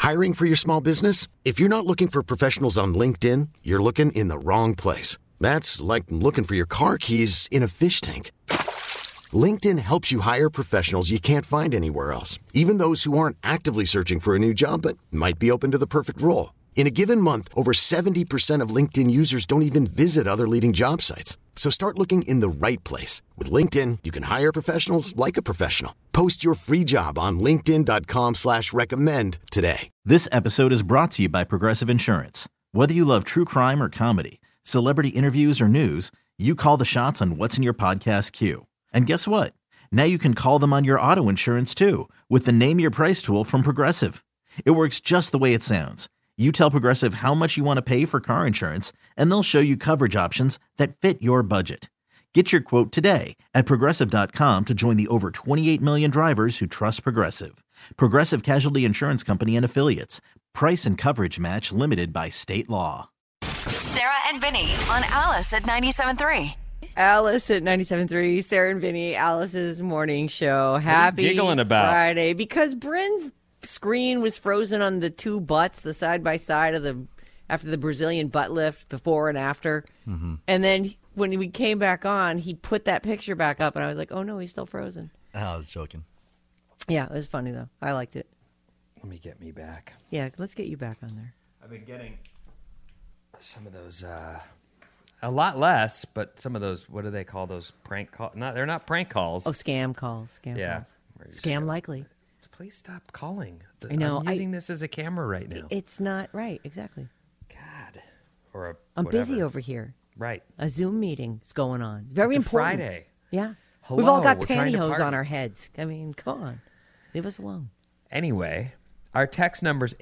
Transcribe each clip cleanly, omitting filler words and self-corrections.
Hiring for your small business? If you're not looking for professionals on LinkedIn, you're looking in the wrong place. That's like looking for your car keys in a fish tank. LinkedIn helps you hire professionals you can't find anywhere else, even those who aren't actively searching for a new job but might be open to the perfect role. In a given month, over 70% of LinkedIn users don't even visit other leading job sites. So start looking in the right place. With LinkedIn, you can hire professionals like a professional. Post your free job on linkedin.com/recommend today. This episode is brought to you by Progressive Insurance. Whether you love true crime or comedy, celebrity interviews or news, you call the shots on what's in your podcast queue. And guess what? Now you can call them on your auto insurance too with the Name Your Price tool from Progressive. It works just the way it sounds. You tell Progressive how much you want to pay for car insurance, and they'll show you coverage options that fit your budget. Get your quote today at Progressive.com to join the over 28 million drivers who trust Progressive. Progressive Casualty Insurance Company and Affiliates. Price and coverage match limited by state law. Sarah and Vinny on Alice at 97.3. Alice at 97.3, Sarah and Vinny, Alice's morning show. Happy giggling about? Friday. Because Bryn's screen was frozen on the two butts, the side-by-side of after the Brazilian butt lift, before and after. Mm-hmm. And then when we came back on, he put that picture back up, and I was like, oh, no, he's still frozen. I was joking. Yeah, it was funny, though. I liked it. Let me get me back. Yeah, let's get you back on there. I've been getting some of those, a lot less, but some of those, what do they call those prank calls? They're not prank calls. Oh, scam calls. Scam calls. Scam likely. Please stop calling. I know. I'm using this as a camera right now. It's not right. Exactly. God. Or I'm whatever. busy over here. Right. A Zoom meeting is going on. Very it's important. Friday. Yeah. Hello, We've all got we're trying to pantyhose party. on our heads. I mean, come on. Leave us alone. Anyway, our text number is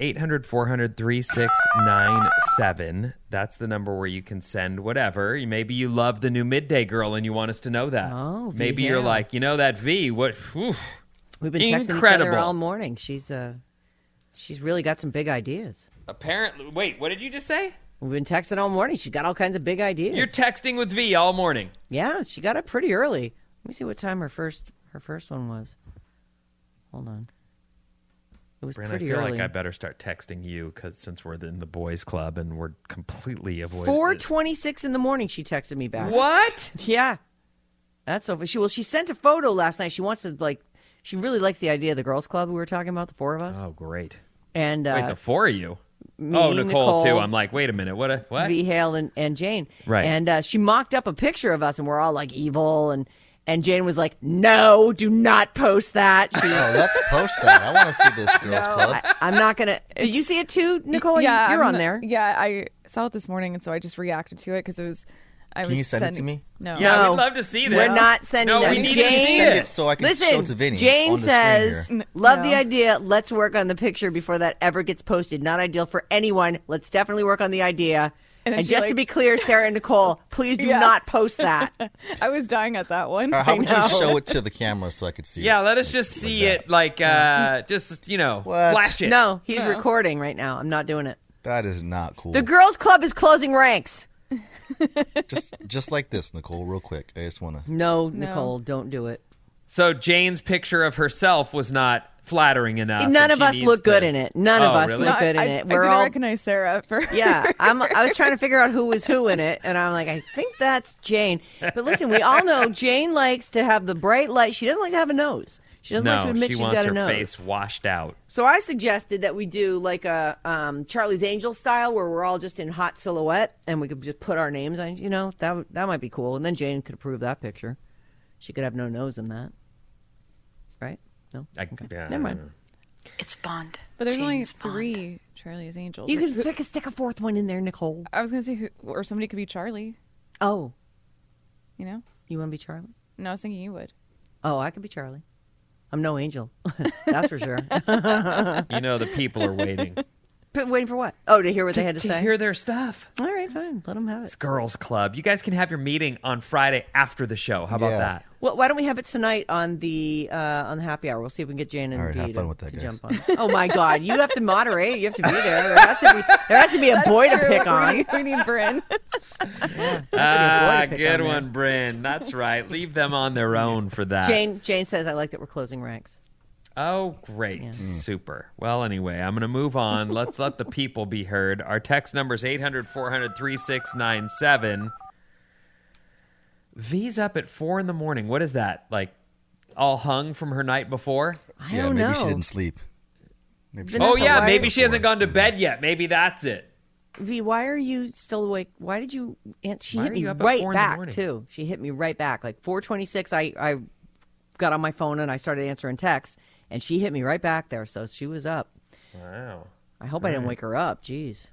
800-400-3697. That's the number where you can send whatever. Maybe you love the new Midday Girl and you want us to know that. Oh, maybe you're like, that V, what? Whew, we've been texting each other all morning. She's really got some big ideas. Apparently. Wait, what did you just say? We've been texting all morning. She's got all kinds of big ideas. You're texting with V all morning. Yeah, she got up pretty early. Let me see what time her first one was. Hold on. It was Brand, pretty I feel early. like I better start texting you because since we're in the boys' club and we're completely avoiding 4:26 in the morning, she texted me back. What? Yeah, that's so. She sent a photo last night. She wants to She really likes the idea of the girls' club we were talking about, the four of us. Oh, great! And wait, the four of you? Me, Nicole too. I'm like, wait a minute, what? V. Hale and Jane. Right. And she mocked up a picture of us, and we're all like evil And Jane was like, no, do not post that. Let's post that. I want to see this girls' club. I'm not going to. Did you see it too, Nicole? Yeah, you're on there. Yeah, I saw it this morning, and so I just reacted to it because it was. Can you send it to me? No. Yeah, we'd love to see this. We're not sending that. We need to Jane, see it. So I can listen, show it to Vinny. Jane on the says, screen here. love the idea. Let's work on the picture before that ever gets posted. Not ideal for anyone. Let's definitely work on the idea. And just to be clear, Sarah and Nicole, please do not post that. I was dying at that one. How would you show it to the camera so I could see it? Yeah, let us just see it, just, flash it. No, he's recording right now. I'm not doing it. That is not cool. The girls' club is closing ranks. just like this, Nicole, real quick. I just want to. No, Nicole, don't do it. So Jane's picture of herself was not flattering enough. None of us look good in it. None of us look good in it. I didn't recognize Sarah. Yeah, I was trying to figure out who was who in it, and I'm like, I think that's Jane. But listen, we all know Jane likes to have the bright light. She doesn't like to have a nose. She doesn't like to admit she's got a nose. She wants her face washed out. So I suggested that we do like a Charlie's Angels style, where we're all just in hot silhouette, and we could just put our names on. That might be cool. And then Jane could approve that picture. She could have no nose in that, right? No, never mind. It's Bond. But there's only James Bond. 3 Charlie's Angels. You could stick a fourth one in there, Nicole. I was gonna say, or somebody could be Charlie. Oh, you want to be Charlie? No, I was thinking you would. Oh, I could be Charlie. I'm no angel. That's for sure. The people are waiting. Waiting for what? Oh, to hear what they had to say? To hear their stuff. All right, fine. Let them have It's it. girls' club. You guys can have your meeting on Friday after the show. How about that? Well, why don't we have it tonight on the happy hour? We'll see if we can get Jane and All right, Dee have fun with that, to guys. jump on. Oh my God, you have to moderate. You have to be there. There has to be a boy to pick on. We need Bryn. Good one, Bryn. That's right. Leave them on their own for that. Jane says, I like that we're closing ranks. Oh, great. Super. Well, anyway, I'm going to move on. Let's let the people be heard. Our text number is 800-400-3697. V's up at 4 in the morning. What is that? Like all hung from her night before? I don't maybe know. she didn't sleep. Maybe she Vanessa, didn't Oh, yeah. why- Maybe she hasn't gone to bed yet. Maybe that's it. V, why are you still awake? Why did you? She Why hit are me you up at right 4 in the back morning? too. She hit me right back. Like 4:26, I got on my phone and I started answering texts, and she hit me right back there. So she was up. Wow. I hope I didn't wake her up. Jeez.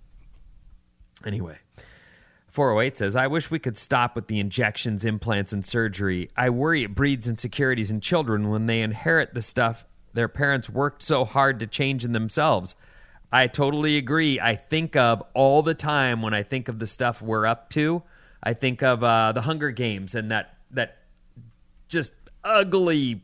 Anyway, 408 says, I wish we could stop with the injections, implants, and surgery. I worry it breeds insecurities in children when they inherit the stuff their parents worked so hard to change in themselves. I totally agree. I think of all the time when I think of the stuff we're up to, I think of the Hunger Games and that just ugly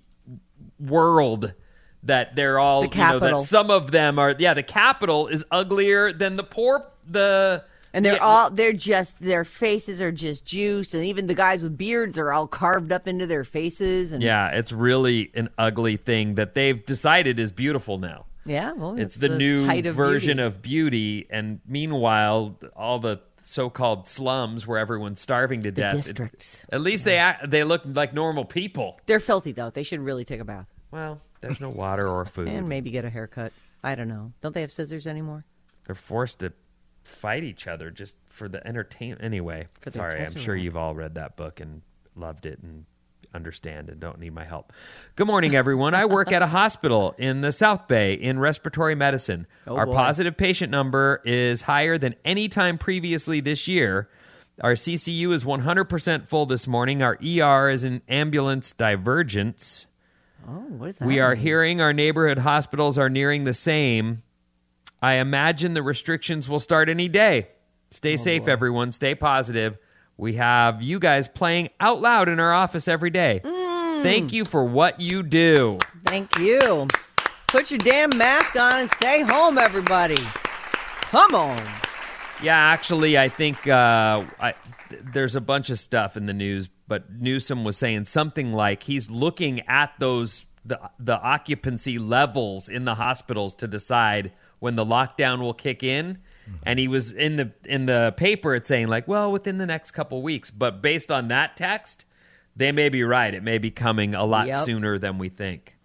world that they're all, The Capitol. that some of them are, the Capitol is uglier than the poor, And their faces are just juiced, and even the guys with beards are all carved up into their faces. And yeah, it's really an ugly thing that they've decided is beautiful now. yeah, well, It's the new height of version beauty. of beauty, and meanwhile, all the so-called slums where everyone's starving to death. districts. At least they look like normal people. They're filthy though. They should really take a bath Well, there's no water or food. and maybe get a haircut. I don't know. Don't they have scissors anymore? They're forced to fight each other just for the entertainment. Anyway, For their sorry, I'm sure Tesseract. you've all read that book and loved it and understand and don't need my help. Good morning, everyone. I work at a hospital in the South Bay in respiratory medicine. Oh, Our boy. positive patient number is higher than any time previously this year. Our CCU is 100% full this morning. Our ER is in ambulance divergence. Oh, what is that? We are mean? hearing our neighborhood hospitals are nearing the same. I imagine the restrictions will start any day. Stay safe, everyone. Stay positive. We have you guys playing out loud in our office every day. Thank you for what you do. Thank you. Put your damn mask on and stay home, everybody. Come on. Yeah, actually, I think there's a bunch of stuff in the news, but Newsom was saying something like he's looking at those the occupancy levels in the hospitals to decide when the lockdown will kick in. And he was in the paper, it's saying like, well, within the next couple weeks. But based on that text, they may be right. It may be coming a lot Yep. sooner than we think.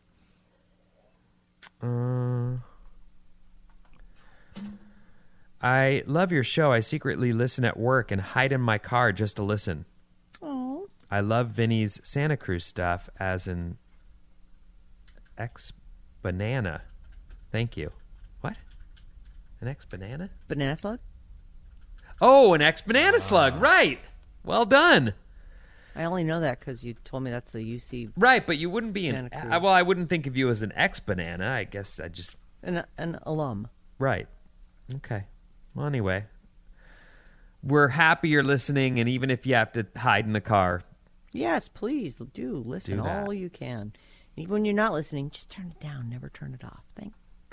I love your show. I secretly listen at work and hide in my car just to listen. Oh. I love Vinny's Santa Cruz stuff as an ex-banana. Thank you. What? An ex-banana? Banana slug? Oh, an ex-banana slug. Right. Well done. I only know that because you told me that's the UC, Right, but you wouldn't be Santa Cruz. well, I wouldn't think of you as an ex-banana. I guess I just... an alum. Right. Okay. Well, anyway. We're happy you're listening, and even if you have to hide in the car, Yes, please do listen Do that. all you can. Even when you're not listening, just turn it down. Never turn it off. Thanks.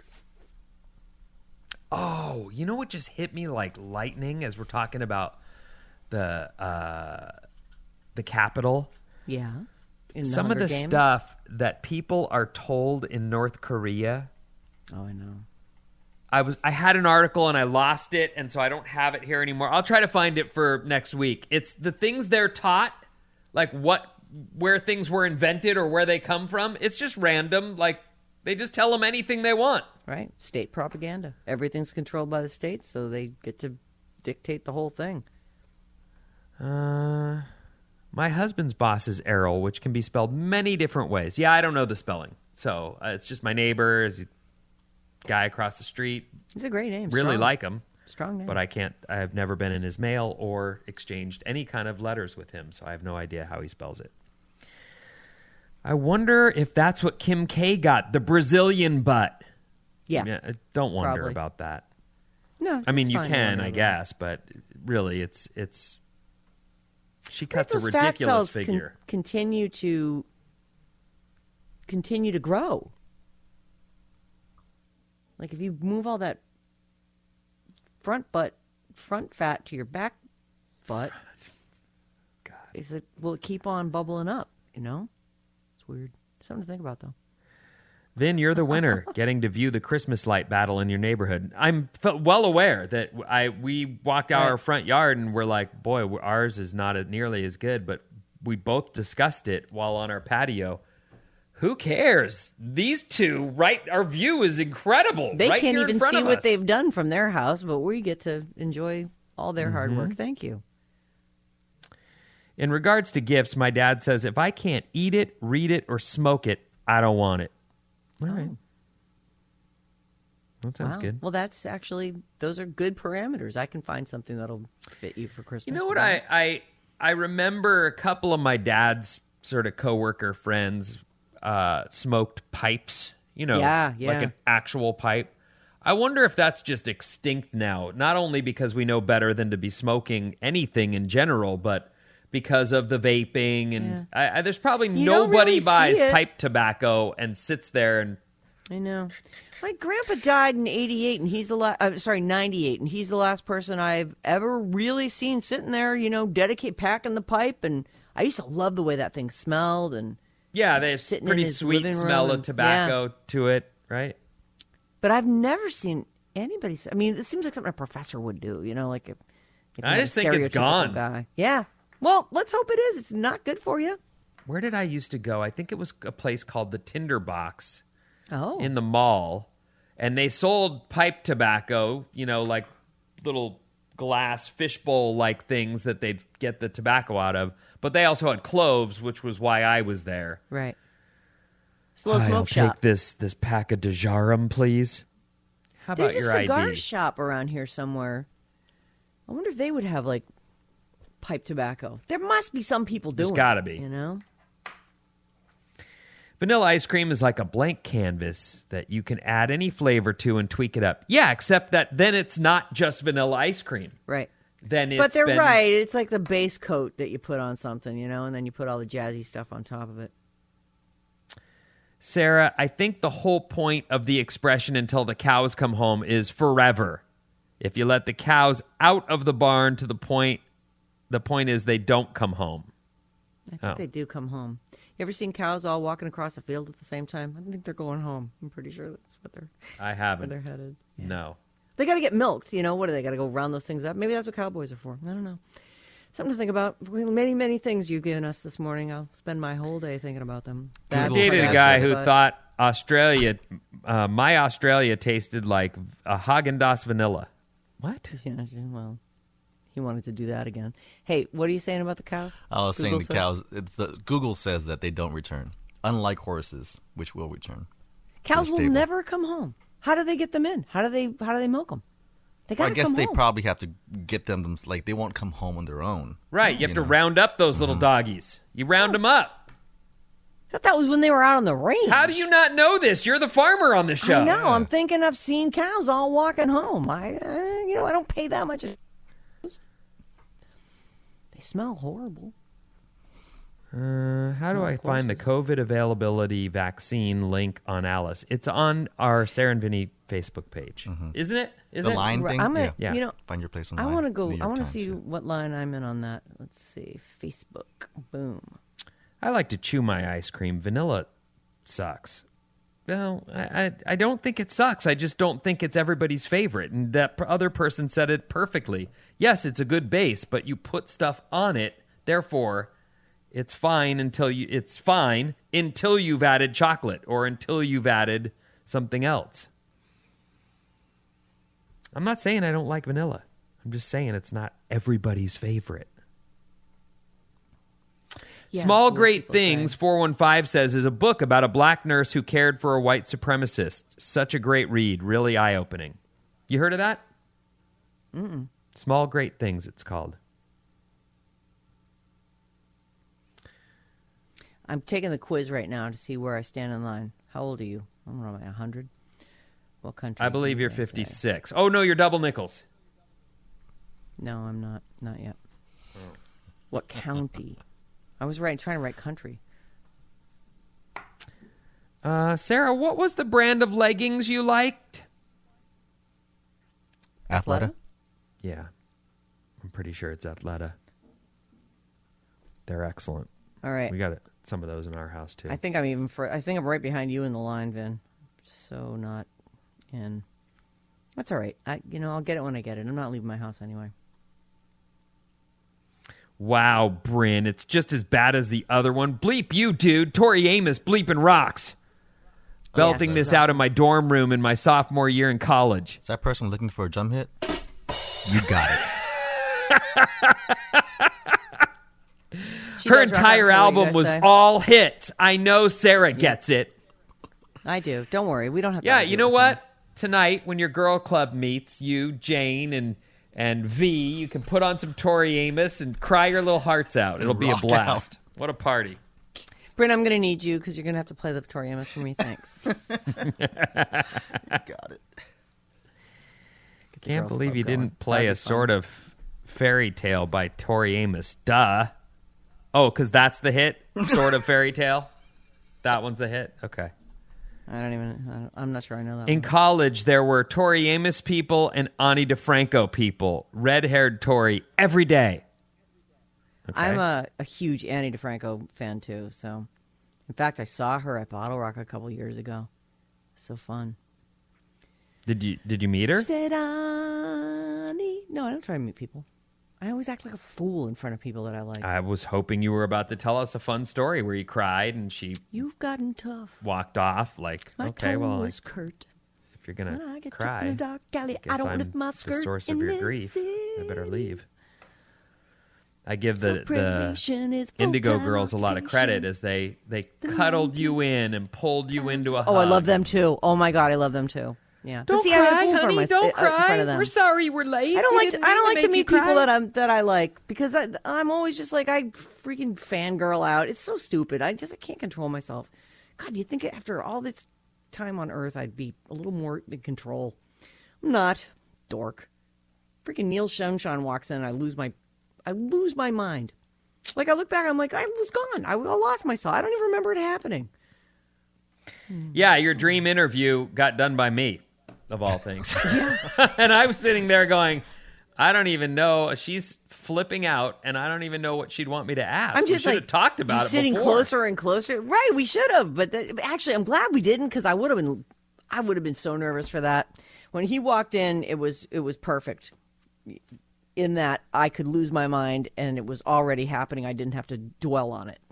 oh, you know what just hit me like lightning as we're talking about the Capitol? Yeah. In the Some of Hunger the Games? stuff that people are told in North Korea. Oh, I know. I had an article and I lost it, and so I don't have it here anymore. I'll try to find it for next week. It's the things they're taught, like where things were invented or where they come from. It's just random. Like they just tell them anything they want. Right? State propaganda. Everything's controlled by the state, so they get to dictate the whole thing. My husband's boss is Errol, which can be spelled many different ways. Yeah, I don't know the spelling, so it's just my neighbor, is a guy across the street. It's a great name. Really Strong. like him. Strong name. But I have never been in his mail or exchanged any kind of letters with him, so I have no idea how he spells it. I wonder if that's what Kim K got, the Brazilian butt. Yeah. Don't wonder Probably. about that. No, I mean, it's you fine to can, wonder I about. guess, but really, it's she cuts a Those fat ridiculous cells figure. continue to grow. Like if you move all that front fat to your back butt, will it keep on bubbling up? You know, it's weird. Something to think about, though. Vin, you're the winner, getting to view the Christmas light battle in your neighborhood. I'm well aware that we walked out our front yard and we're like, boy, ours is not nearly as good, but we both discussed it while on our patio. Who cares? These two, our view is incredible. They right can't here in even front see of what us. they've done from their house, but we get to enjoy all their hard Mm-hmm. work. Thank you. In regards to gifts, my dad says if I can't eat it, read it, or smoke it, I don't want it. All right. That sounds Wow. good. Well, those are good parameters. I can find something that'll fit you for Christmas. You know what? I remember a couple of my dad's sort of coworker friends smoked pipes. Yeah. Like an actual pipe. I wonder if that's just extinct now. Not only because we know better than to be smoking anything in general, but because of the vaping and there's probably You don't nobody really buys see it. pipe tobacco and sits there and I know. My grandpa died in 88, and he's the 98, and he's the last person I've ever really seen sitting there, packing the pipe. And I used to love the way that thing smelled. And there's sitting in pretty his sweet living smell room of and- tobacco to it, right? But I've never seen anybody. I mean, it seems like something a professor would do, like if I you're just a think it's stereotypical gone. Guy. Yeah. Well, let's hope it is. It's not good for you. Where did I used to go? I think it was a place called the Tinderbox. Oh. In the mall, and they sold pipe tobacco, like little glass fishbowl like things that they'd get the tobacco out of. But they also had cloves, which was why I was there. Right. Slow I'll smoke shop. take this pack of Dejarum, please. How about There's your a cigar ID? shop around here somewhere. I wonder if they would have like pipe tobacco. There must be some people doing. There's gotta be. Vanilla ice cream is like a blank canvas that you can add any flavor to and tweak it up. Yeah, except that then it's not just vanilla ice cream. Right. Then it's But they're been- right. It's like the base coat that you put on something, and then you put all the jazzy stuff on top of it. Sarah, I think the whole point of the expression until the cows come home is forever. If you let the cows out of the barn to the point is they don't come home. I think they do come home. You ever seen cows all walking across a field at the same time? I think they're going home. I'm pretty sure that's what I where haven't. they're headed. No. They got to get milked. What do they got to go round those things up? Maybe that's what cowboys are for. I don't know. Something to think about. Many, many things you've given us this morning. I'll spend my whole day thinking about them. I Google dated a says guy it, who but- thought Australia, my Australia tasted like a Haagen-Dazs vanilla. What? Yeah, well, he wanted to do that again. Hey, what are you saying about the cows? I was Google saying the says? cows. Google says that they don't return, unlike horses, which will return. Cows will stable. never come home. How do they get them in? How do they milk them? They got I to guess come they home. probably have to get them. Like they won't come home on their own. Right, you have to know. round up those little doggies. You round them up. I thought that was when they were out on the range. How do you not know this? You're the farmer on the show. I know. I'm thinking I've seen cows all walking home. I don't pay that much. They smell horrible. How do I find the COVID availability vaccine link on Alice? It's on our Sarah and Vinny Facebook page, isn't it? Is The it? line Right, thing. I'm gonna, Yeah. Find your place I online. want to go. New I York want to Times, see yeah. what line I'm in on that. Let's see. Facebook. Boom. I like to chew my ice cream. Vanilla sucks. Well, I don't think it sucks. I just don't think it's everybody's favorite. And that other person said it perfectly. Yes, it's a good base, but you put stuff on it. Therefore, it's fine until you've added chocolate or until you've added something else. I'm not saying I don't like vanilla. I'm just saying it's not everybody's favorite. Yeah, Small most Great people Things, say. 415 says, is a book about a black nurse who cared for a white supremacist. Such a great read. Really eye-opening. You heard of that? Mm-mm. Small Great Things, it's called. I'm taking the quiz right now to see where I stand in line. How old are you? I don't know, 100? What country? I believe you're did I say? 56. Oh, no, you're double nickels. No, I'm not. Not yet. What county? I was trying to write country. Sarah, what was the brand of leggings you liked? Athleta. Yeah. I'm pretty sure it's Athleta. They're excellent. All right. We got some of those in our house too. I think I'm right behind you in the line, Vin. So not in. That's all right. I'll get it when I get it. I'm not leaving my house anyway. Wow, Bryn, it's just as bad as the other one. Bleep you, dude. Tori Amos bleeping rocks. Belting this out in my dorm room in my sophomore year in college. Is that person looking for a drum hit? You got it. Her entire album was all hits. I know Sarah gets it. I do. Don't worry. We don't have to. Yeah, you know what? Tonight, when your girl club meets, you, Jane, and V, you can put on some Tori Amos and cry your little hearts out. It'll be a blast. What a party. Bryn, I'm going to need you because you're going to have to play the Tori Amos for me. Thanks. You got it. Can't believe you didn't play a sort of fairy tale by Tori Amos. Duh. Oh, because that's the hit? Sort of fairy tale? That one's the hit? Okay. I'm not sure I know that In one. college, there were Tori Amos people and Ani DeFranco people. Red-haired Tori every day. Okay. I'm a huge Ani DeFranco fan, too. So, in fact, I saw her at Bottle Rock a couple years ago. So fun. Did you meet her? She said, Ani. No, I don't try to meet people. I always act like a fool in front of people that I like. I was hoping you were about to tell us a fun story where you cried and she You've gotten tough. walked off. Like, My okay, tone well, was curt. if you're gonna When I get cry, in a dark alley, guess I don't I'm lift my the skirt source in of your this grief. I better leave. I give the Self-preservation is Indigo full-time Girls a lot of credit as they cuddled you in and pulled you into a hug. Oh, I love them too. Oh my God, I love them too. Yeah. But Don't see, I'm a cry, fool for honey. my- Don't in front cry. of them. We're sorry we're late. I don't We like didn't to make meet you people cry. that I like because I'm always just like I freaking fangirl out. It's so stupid. I can't control myself. God, you think after all this time on Earth I'd be a little more in control? I'm not. Dork. Freaking Neil Shonshan walks in and I lose my mind. Like I look back, I'm like I was gone. I lost myself. I don't even remember it happening. Yeah, your dream interview got done by me, of all things. And I was sitting there going, I don't even know. She's flipping out, and I don't even know what she'd want me to ask. I'm just we should have talked about just it sitting before. closer and closer. Right, we should have. But actually, I'm glad we didn't because I would have been so nervous for that. When he walked in, it was perfect. In that I could lose my mind, and it was already happening. I didn't have to dwell on it.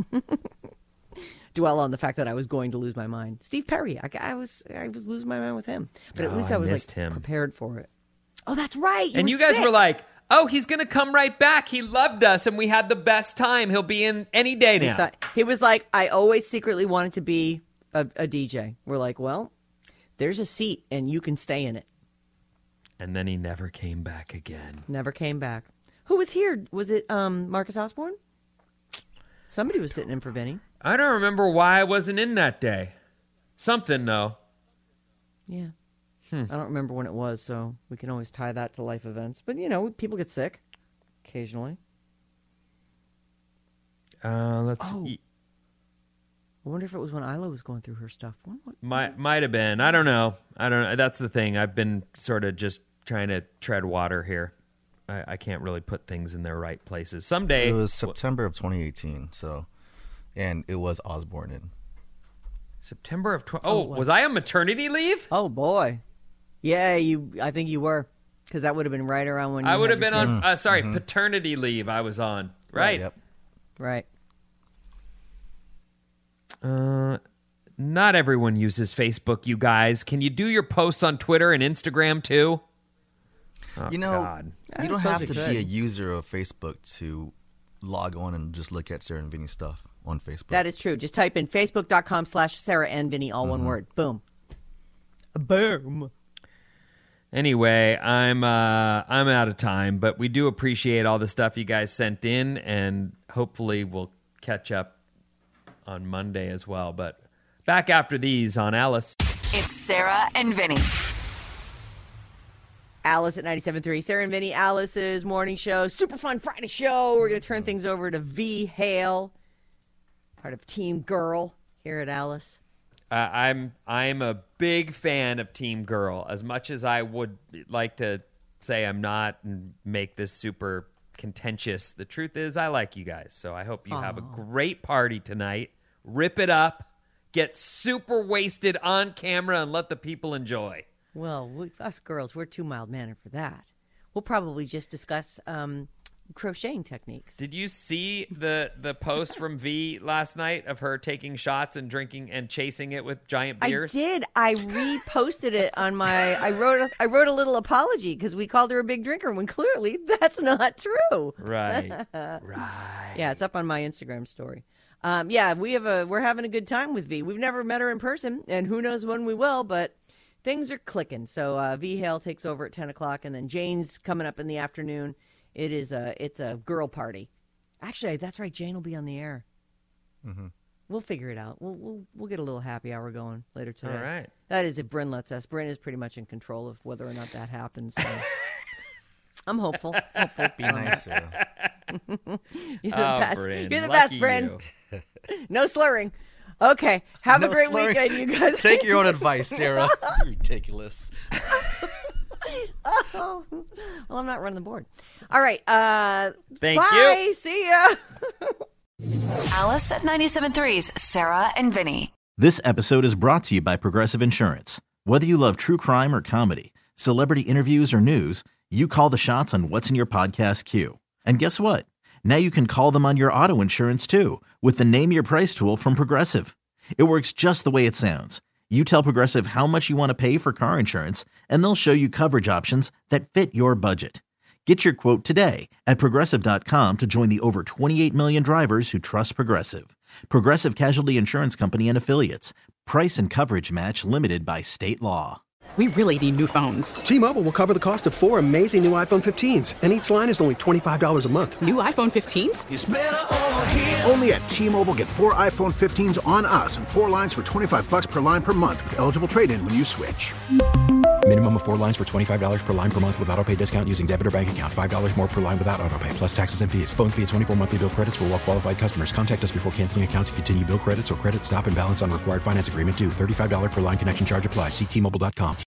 Dwell on the fact that I was going to lose my mind. Steve Perry, I was losing my mind with him, but at least I was missed him. prepared for it. Oh, that's right. And you guys were like, oh, he's going to come right back. He loved us, and we had the best time. He'll be in any day now. He was like, I always secretly wanted to be a DJ. We're like, well, there's a seat, and you can stay in it. And then he never came back again. Never came back. Who was here? Was it Marcus Osborne? Somebody was sitting in for Vinny. I don't remember why I wasn't in that day. Something, though. Yeah. I don't remember when it was, so we can always tie that to life events. But, people get sick occasionally. Let's I wonder if it was when Isla was going through her stuff. Might have been. I don't know. That's the thing. I've been sort of just trying to tread water here. I can't really put things in their right places. Someday. It was September of 2018, and it was Osborne in. September of... was I on maternity leave? Oh, boy. Yeah, I think you were. Because that would have been right around when you I would have had been your on... paternity leave I was on. Right. Yep. Right. Not everyone uses Facebook, you guys. Can you do your posts on Twitter and Instagram, too? Oh, God. You don't suppose have we to could. be a user of Facebook to log on and just look at Sarah and Vinny stuff on Facebook. That is true. Just type in facebook.com/Sarah and Vinny, all one word. Boom. Boom. Anyway, I'm out of time, but we do appreciate all the stuff you guys sent in, and hopefully we'll catch up on Monday as well. But back after these on Alice. It's Sarah and Vinny. Alice at 97.3. Sarah and Vinny, Alice's morning show. Super fun Friday show. We're going to turn things over to V. Hale, part of Team Girl here at Alice. I'm a big fan of Team Girl. As much as I would like to say I'm not and make this super contentious. The truth is, I like you guys, so I hope you have a great party tonight. Rip it up, get super wasted on camera, and let the people enjoy. Well, us girls, we're too mild-mannered for that. We'll probably just discuss crocheting techniques. Did you see the post from V last night of her taking shots and drinking and chasing it with giant beers? I did. I reposted it on my. I wrote a little apology because we called her a big drinker when clearly that's not true. Right. Right. Yeah, it's up on my Instagram story. Yeah, we're having a good time with V. We've never met her in person, and who knows when we will, but things are clicking. So V Hale takes over at 10 o'clock, and then Jane's coming up in the afternoon. It's a girl party. Actually, that's right. Jane will be on the air. Mm-hmm. We'll figure it out. We'll get a little happy hour going later today. All right. That is if Bryn lets us. Bryn is pretty much in control of whether or not that happens. So. I'm hopeful. Be nice, Sarah. You're the best. Bryn. You're the Lucky best, Bryn. you. No slurring. Okay. Have No a great slurring. weekend, you guys. Take your own advice, Sarah. Ridiculous. Oh, well, I'm not running the board. All right. Thank bye. you. See ya. Alice at 97.3's Sarah and Vinny. This episode is brought to you by Progressive Insurance. Whether you love true crime or comedy, celebrity interviews or news, you call the shots on what's in your podcast queue. And guess what? Now you can call them on your auto insurance too with the Name Your Price tool from Progressive. It works just the way it sounds. You tell Progressive how much you want to pay for car insurance, and they'll show you coverage options that fit your budget. Get your quote today at Progressive.com to join the over 28 million drivers who trust Progressive. Progressive Casualty Insurance Company and Affiliates. Price and coverage match limited by state law. We really need new phones. T-Mobile will cover the cost of 4 amazing new iPhone 15s, and each line is only $25 a month. New iPhone 15s? It's better over here. Only at T-Mobile, get 4 iPhone 15s on us and 4 lines for $25 per line per month with eligible trade-in when you switch. Minimum of 4 lines for $25 per line per month with autopay discount using debit or bank account. $5 more per line without autopay, plus taxes and fees. Phone fee at 24 monthly bill credits for well-qualified customers. Contact us before canceling account to continue bill credits or credit stop and balance on required finance agreement due. $35 per line connection charge applies. See T-Mobile.com.